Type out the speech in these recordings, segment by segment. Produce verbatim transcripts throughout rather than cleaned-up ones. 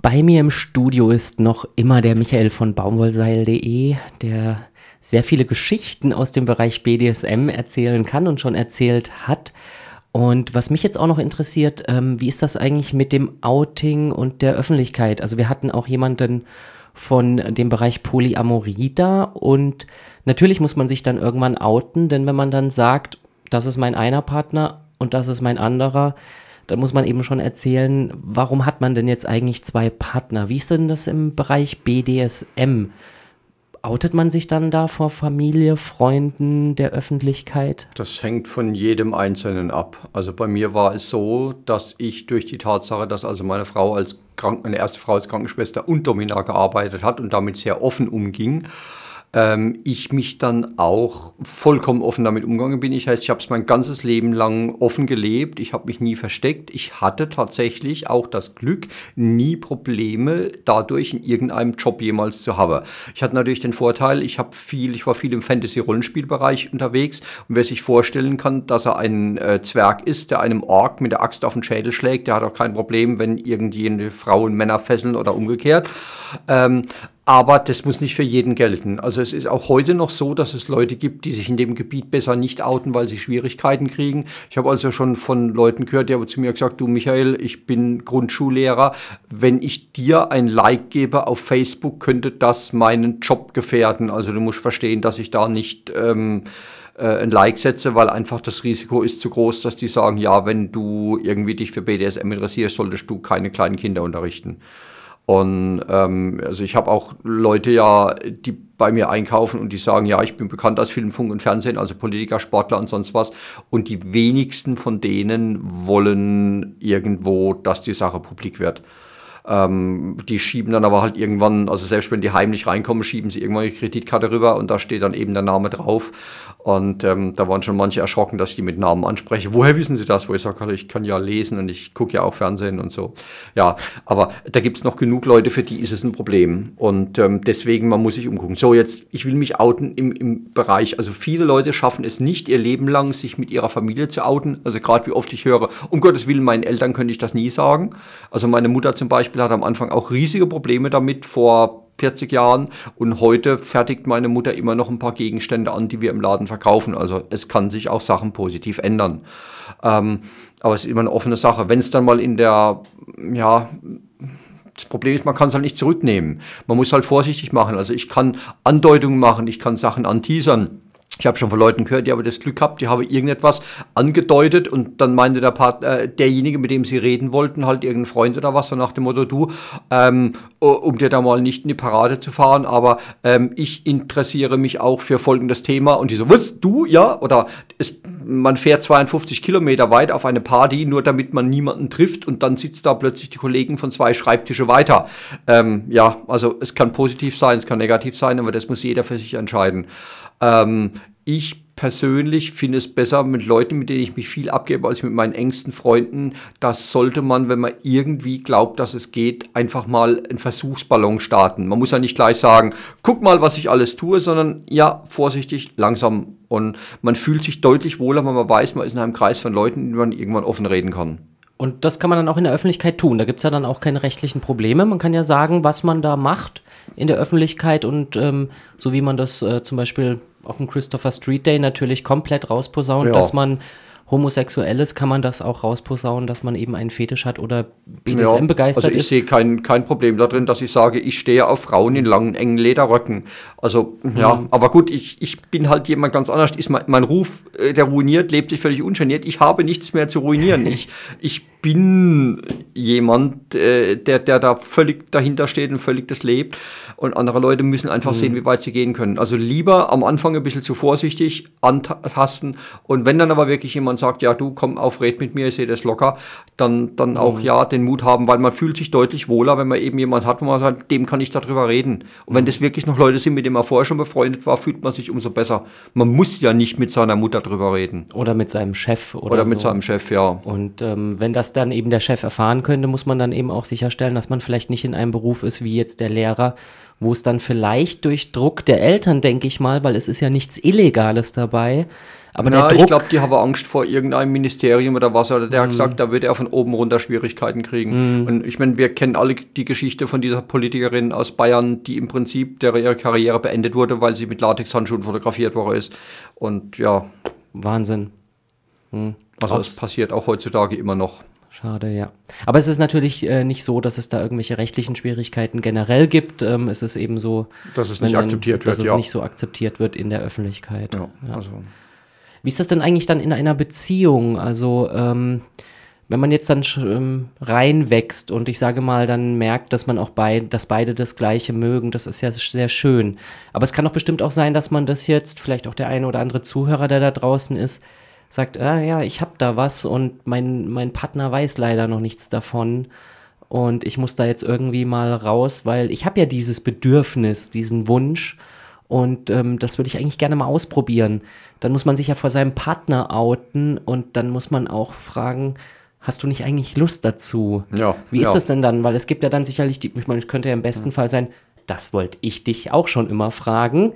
Bei mir im Studio ist noch immer der Michael von baumwollseil punkt de, der sehr viele Geschichten aus dem Bereich B D S M erzählen kann und schon erzählt hat. Und was mich jetzt auch noch interessiert, ähm, wie ist das eigentlich mit dem Outing und der Öffentlichkeit? Also wir hatten auch jemanden von dem Bereich Polyamorie da und natürlich muss man sich dann irgendwann outen, denn wenn man dann sagt, das ist mein einer Partner und das ist mein anderer, dann muss man eben schon erzählen, warum hat man denn jetzt eigentlich zwei Partner? Wie ist denn das im Bereich B D S M? Outet man sich dann da vor Familie, Freunden, der Öffentlichkeit? Das hängt von jedem Einzelnen ab. Also bei mir war es so, dass ich durch die Tatsache, dass also meine Frau als Kranken, meine erste Frau als Krankenschwester und Domina gearbeitet hat und damit sehr offen umging, ähm, ich mich dann auch vollkommen offen damit umgegangen bin. Ich heißt, ich habe es mein ganzes Leben lang offen gelebt. Ich habe mich nie versteckt. Ich hatte tatsächlich auch das Glück, nie Probleme dadurch in irgendeinem Job jemals zu haben. Ich hatte natürlich den Vorteil, ich habe viel, ich war viel im Fantasy-Rollenspielbereich unterwegs und wer sich vorstellen kann, dass er ein äh, Zwerg ist, der einem Ork mit der Axt auf den Schädel schlägt, der hat auch kein Problem, wenn irgendjene Frauen Männer fesseln oder umgekehrt. Ähm, Aber das muss nicht für jeden gelten. Also es ist auch heute noch so, dass es Leute gibt, die sich in dem Gebiet besser nicht outen, weil sie Schwierigkeiten kriegen. Ich habe also schon von Leuten gehört, die haben zu mir gesagt, du Michael, ich bin Grundschullehrer. Wenn ich dir ein Like gebe auf Facebook, könnte das meinen Job gefährden. Also du musst verstehen, dass ich da nicht ähm, äh, ein Like setze, weil einfach das Risiko ist zu groß, dass die sagen, ja, wenn du irgendwie dich für B D S M interessierst, solltest du keine kleinen Kinder unterrichten. Und ähm, also ich habe auch Leute ja, die bei mir einkaufen und die sagen, ja, ich bin bekannt als Film, Funk und Fernsehen, also Politiker, Sportler und sonst was. Und die wenigsten von denen wollen irgendwo, dass die Sache publik wird. Ähm, die schieben dann aber halt irgendwann, also selbst wenn die heimlich reinkommen, schieben sie irgendwann die Kreditkarte rüber und da steht dann eben der Name drauf. Und ähm, da waren schon manche erschrocken, dass ich die mit Namen anspreche. Woher wissen Sie das? Wo ich sage, ich kann ja lesen und ich gucke ja auch Fernsehen und so. Ja, aber da gibt es noch genug Leute, für die ist es ein Problem. Und ähm, deswegen, man muss sich umgucken. So, jetzt, ich will mich outen im, im Bereich, also viele Leute schaffen es nicht, ihr Leben lang sich mit ihrer Familie zu outen. Also gerade wie oft ich höre, um Gottes Willen, meinen Eltern könnte ich das nie sagen. Also meine Mutter zum Beispiel hat am Anfang auch riesige Probleme damit vor vierzig Jahren und heute fertigt meine Mutter immer noch ein paar Gegenstände an, die wir im Laden verkaufen. Also es kann sich auch Sachen positiv ändern. Ähm, aber es ist immer eine offene Sache. Wenn es dann mal in der, ja, das Problem ist, man kann es halt nicht zurücknehmen. Man muss halt vorsichtig machen. Also ich kann Andeutungen machen, ich kann Sachen anteasern. Ich habe schon von Leuten gehört, die haben das Glück gehabt, die haben irgendetwas angedeutet und dann meinte der Partner, äh, derjenige, mit dem sie reden wollten, halt irgendein Freund oder was, so nach dem Motto, du, ähm, um dir da mal nicht in die Parade zu fahren, aber ähm, ich interessiere mich auch für folgendes Thema und die so, was, du, ja? Oder es, man fährt zweiundfünfzig Kilometer weit auf eine Party, nur damit man niemanden trifft und dann sitzt da plötzlich die Kollegen von zwei Schreibtische weiter. Ähm, ja, also es kann positiv sein, es kann negativ sein, aber das muss jeder für sich entscheiden. Ähm, ich persönlich finde es besser mit Leuten, mit denen ich mich viel abgebe, als mit meinen engsten Freunden. Das sollte man, wenn man irgendwie glaubt, dass es geht, einfach mal einen Versuchsballon starten. Man muss ja nicht gleich sagen, guck mal, was ich alles tue, sondern ja, vorsichtig, langsam. Und man fühlt sich deutlich wohler, wenn man weiß, man ist in einem Kreis von Leuten, mit denen man irgendwann offen reden kann. Und das kann man dann auch in der Öffentlichkeit tun. Da gibt es ja dann auch keine rechtlichen Probleme. Man kann ja sagen, was man da macht in der Öffentlichkeit und ähm, so wie man das äh, zum Beispiel auf dem Christopher Street Day natürlich komplett rausposaunt, ja. Dass man homosexuell ist, kann man das auch rausposaunen, dass man eben einen Fetisch hat oder B D S M ja, begeistert ist. Also ich ist. sehe kein, kein Problem darin, dass ich sage, ich stehe auf Frauen in langen, engen Lederröcken. Also ja, mhm. aber gut, ich, ich bin halt jemand ganz anders. Ist mein, mein Ruf, äh, der ruiniert, lebt sich völlig ungeniert. Ich habe nichts mehr zu ruinieren. ich, ich bin jemand, äh, der, der da völlig dahinter steht und völlig das lebt. Und andere Leute müssen einfach mhm. sehen, wie weit sie gehen können. Also lieber am Anfang ein bisschen zu vorsichtig antasten. Und wenn dann aber wirklich jemand sagt, ja du, komm auf, red mit mir, ich sehe das locker, dann, dann auch mhm. ja den Mut haben, weil man fühlt sich deutlich wohler, wenn man eben jemand hat, wo man sagt, dem kann ich darüber reden. Und mhm. wenn das wirklich noch Leute sind, mit denen man vorher schon befreundet war, fühlt man sich umso besser. Man muss ja nicht mit seiner Mutter drüber reden. Oder mit seinem Chef. Oder, oder mit so. seinem Chef, ja. Und ähm, wenn das dann eben der Chef erfahren könnte, muss man dann eben auch sicherstellen, dass man vielleicht nicht in einem Beruf ist, wie jetzt der Lehrer, wo es dann vielleicht durch Druck der Eltern, denke ich mal, weil es ist ja nichts Illegales dabei, Aber Na, der ich Druck, glaube, die haben Angst vor irgendeinem Ministerium oder was. Oder der hat gesagt, da wird er von oben runter Schwierigkeiten kriegen. Und ich meine, wir kennen alle die Geschichte von dieser Politikerin aus Bayern, die im Prinzip, der ihre Karriere beendet wurde, weil sie mit Latexhandschuhen fotografiert worden ist. Und ja, Wahnsinn. Hm. also Auch es passiert auch heutzutage immer noch. Schade, ja. Aber es ist natürlich äh, nicht so, dass es da irgendwelche rechtlichen Schwierigkeiten generell gibt. Ähm, es ist eben so, Dass es wenn nicht dann- akzeptiert dass wird, es ja. nicht so akzeptiert wird in der Öffentlichkeit. Ja, Ja. also. Wie ist das denn eigentlich dann in einer Beziehung? Also, ähm, wenn man jetzt dann sch- ähm, reinwächst und ich sage mal, dann merkt, dass man auch beid, dass beide das Gleiche mögen, das ist ja sehr schön. Aber es kann doch bestimmt auch sein, dass man das jetzt, vielleicht auch der eine oder andere Zuhörer, der da draußen ist, sagt, ah ja, ich habe da was und mein, mein Partner weiß leider noch nichts davon und ich muss da jetzt irgendwie mal raus, weil ich habe ja dieses Bedürfnis, diesen Wunsch und ähm, das würde ich eigentlich gerne mal ausprobieren. Dann muss man sich ja vor seinem Partner outen und dann muss man auch fragen, hast du nicht eigentlich Lust dazu? Ja, Wie ist ja. das denn dann? Weil es gibt ja dann sicherlich, die, ich meine, es könnte ja im besten Fall sein, das wollte ich dich auch schon immer fragen.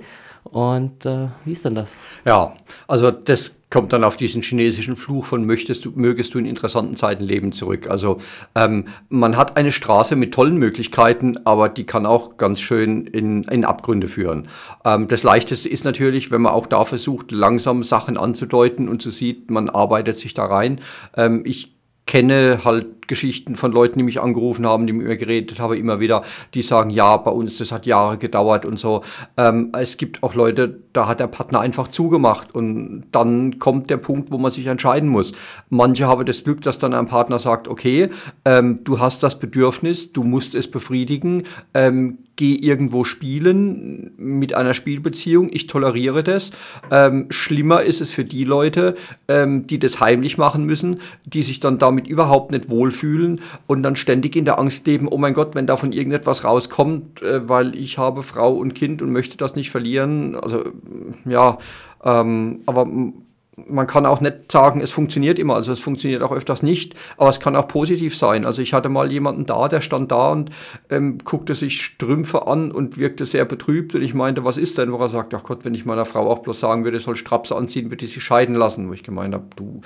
Und äh, wie ist denn das? Ja, also das kommt dann auf diesen chinesischen Fluch von möchtest du, mögest du in interessanten Zeiten leben zurück. Also ähm, man hat eine Straße mit tollen Möglichkeiten, aber die kann auch ganz schön in, in Abgründe führen. Ähm, das Leichteste ist natürlich, wenn man auch da versucht, langsam Sachen anzudeuten und so sieht, man arbeitet sich da rein. Ähm, ich kenne halt Geschichten von Leuten, die mich angerufen haben, die mit mir geredet haben, immer wieder, die sagen, ja, bei uns, das hat Jahre gedauert und so. Ähm, es gibt auch Leute, da hat der Partner einfach zugemacht und dann kommt der Punkt, wo man sich entscheiden muss. Manche haben das Glück, dass dann ein Partner sagt, okay, ähm, du hast das Bedürfnis, du musst es befriedigen, ähm, geh irgendwo spielen mit einer Spielbeziehung, ich toleriere das. Ähm, schlimmer ist es für die Leute, ähm, die das heimlich machen müssen, die sich dann damit überhaupt nicht wohlfühlen und dann ständig in der Angst leben, oh mein Gott, wenn davon irgendetwas rauskommt, äh, weil ich habe Frau und Kind und möchte das nicht verlieren. Also ja, ähm, aber man kann auch nicht sagen, es funktioniert immer, also es funktioniert auch öfters nicht, aber es kann auch positiv sein. Also ich hatte mal jemanden da, der stand da und ähm, guckte sich Strümpfe an und wirkte sehr betrübt und ich meinte, was ist denn? Wo er sagt, ach Gott, wenn ich meiner Frau auch bloß sagen würde, soll Strapse anziehen, würde ich sie scheiden lassen. Wo ich gemeint habe, du,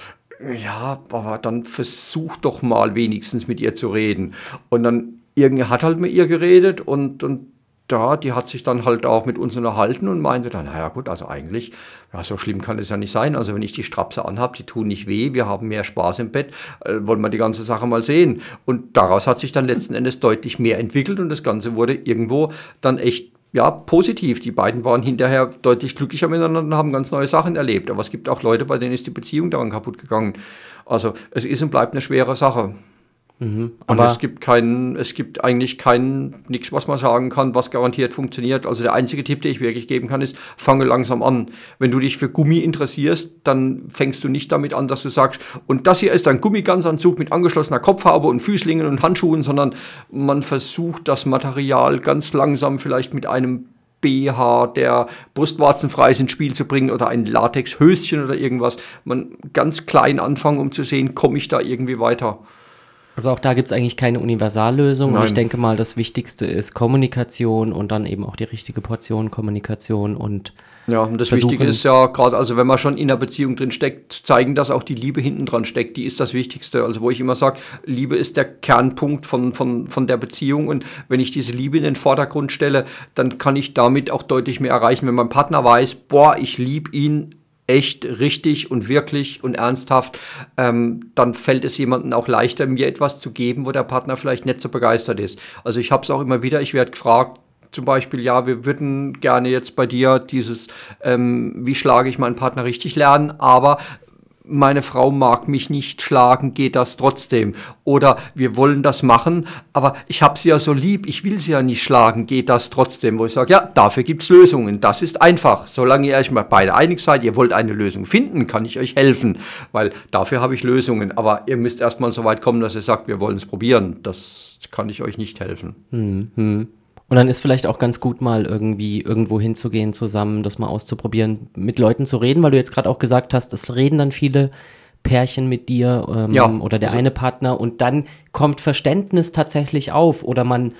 ja, aber dann versuch doch mal wenigstens mit ihr zu reden. Und dann irgendwie hat halt mit ihr geredet und, und da, die hat sich dann halt auch mit uns unterhalten und meinte dann, naja gut, also eigentlich, ja, so schlimm kann es ja nicht sein. Also wenn ich die Strapse anhabe, die tun nicht weh, wir haben mehr Spaß im Bett, äh, wollen wir die ganze Sache mal sehen. Und daraus hat sich dann letzten Endes deutlich mehr entwickelt und das Ganze wurde irgendwo dann echt, ja, positiv. Die beiden waren hinterher deutlich glücklicher miteinander und haben ganz neue Sachen erlebt. Aber es gibt auch Leute, bei denen ist die Beziehung daran kaputt gegangen. Also es ist und bleibt eine schwere Sache. Mhm, Und aber es gibt keinen, es gibt eigentlich kein, nichts, was man sagen kann, was garantiert funktioniert. Also der einzige Tipp, den ich wirklich geben kann, ist, fange langsam an. Wenn du dich für Gummi interessierst, dann fängst du nicht damit an, dass du sagst, und das hier ist ein Gummiganzanzug mit angeschlossener Kopfhaube und Füßlingen und Handschuhen, sondern man versucht das Material ganz langsam vielleicht mit einem B H, der brustwarzenfrei ist, ins Spiel zu bringen oder ein Latexhöschen oder irgendwas. Man ganz klein anfangen, um zu sehen, komme ich da irgendwie weiter. Also auch da gibt es eigentlich keine Universallösung. Und Nein. ich denke mal, das Wichtigste ist Kommunikation und dann eben auch die richtige Portion Kommunikation und Ja, und das versuchen- Wichtige ist ja gerade, also wenn man schon in einer Beziehung drin steckt, zeigen, dass auch die Liebe hinten dran steckt, die ist das Wichtigste. Also wo ich immer sage, Liebe ist der Kernpunkt von, von, von der Beziehung und wenn ich diese Liebe in den Vordergrund stelle, dann kann ich damit auch deutlich mehr erreichen. Wenn mein Partner weiß, boah, ich liebe ihn echt richtig und wirklich und ernsthaft, ähm, dann fällt es jemandem auch leichter, mir etwas zu geben, wo der Partner vielleicht nicht so begeistert ist. Also ich habe es auch immer wieder, ich werde gefragt, zum Beispiel, ja, wir würden gerne jetzt bei dir dieses, ähm, wie schlage ich meinen Partner richtig lernen, aber meine Frau mag mich nicht schlagen, geht das trotzdem? Oder wir wollen das machen, aber ich habe sie ja so lieb, ich will sie ja nicht schlagen, geht das trotzdem? Wo ich sage, ja, dafür gibt es Lösungen, das ist einfach. Solange ihr euch mal beide einig seid, ihr wollt eine Lösung finden, kann ich euch helfen, weil dafür habe ich Lösungen. Aber ihr müsst erstmal so weit kommen, dass ihr sagt, wir wollen es probieren. Das kann ich euch nicht helfen. Hm, hm. Und dann ist vielleicht auch ganz gut, mal irgendwie irgendwo hinzugehen zusammen, das mal auszuprobieren, mit Leuten zu reden, weil du jetzt gerade auch gesagt hast, es reden dann viele Pärchen mit dir ähm, Ja, oder der also- eine Partner und dann kommt Verständnis tatsächlich auf oder man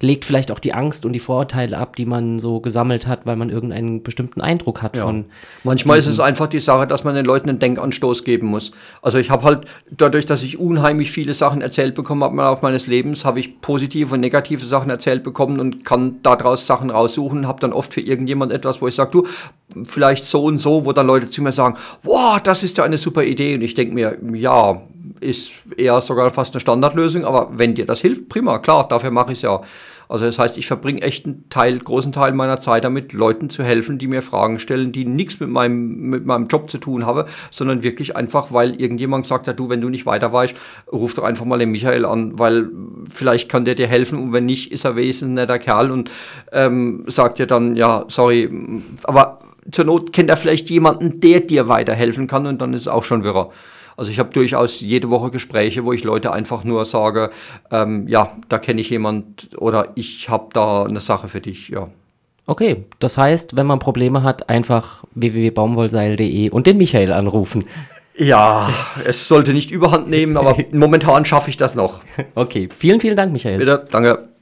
legt vielleicht auch die Angst und die Vorurteile ab, die man so gesammelt hat, weil man irgendeinen bestimmten Eindruck hat Ja. von. Manchmal ist es einfach die Sache, dass man den Leuten einen Denkanstoß geben muss. Also ich habe halt, dadurch, dass ich unheimlich viele Sachen erzählt bekommen habe im Laufe meines Lebens, habe ich positive und negative Sachen erzählt bekommen und kann daraus Sachen raussuchen, habe dann oft für irgendjemand etwas, wo ich sage, du, vielleicht so und so, wo dann Leute zu mir sagen, wow, das ist ja eine super Idee. Und ich denke mir, ja, ist eher sogar fast eine Standardlösung, aber wenn dir das hilft, prima, klar, dafür mache ich es ja. Also das heißt, ich verbringe echt einen Teil, großen Teil meiner Zeit damit, Leuten zu helfen, die mir Fragen stellen, die nichts mit meinem, mit meinem Job zu tun haben, sondern wirklich einfach, weil irgendjemand sagt, ja, du, wenn du nicht weiter weißt, ruf doch einfach mal den Michael an, weil vielleicht kann der dir helfen und wenn nicht, ist er wenigstens ein netter Kerl und ähm, sagt dir dann, ja, sorry, aber zur Not kennt er vielleicht jemanden, der dir weiterhelfen kann und dann ist es auch schon wirrer. Also ich habe durchaus jede Woche Gespräche, wo ich Leute einfach nur sage, ähm, ja, da kenne ich jemand oder ich habe da eine Sache für dich, ja. Okay, das heißt, wenn man Probleme hat, einfach w w w punkt baumwollseil punkt de und den Michael anrufen. Ja, es sollte nicht überhand nehmen, aber momentan schaffe ich das noch. Okay, vielen, vielen Dank, Michael. Bitte, danke.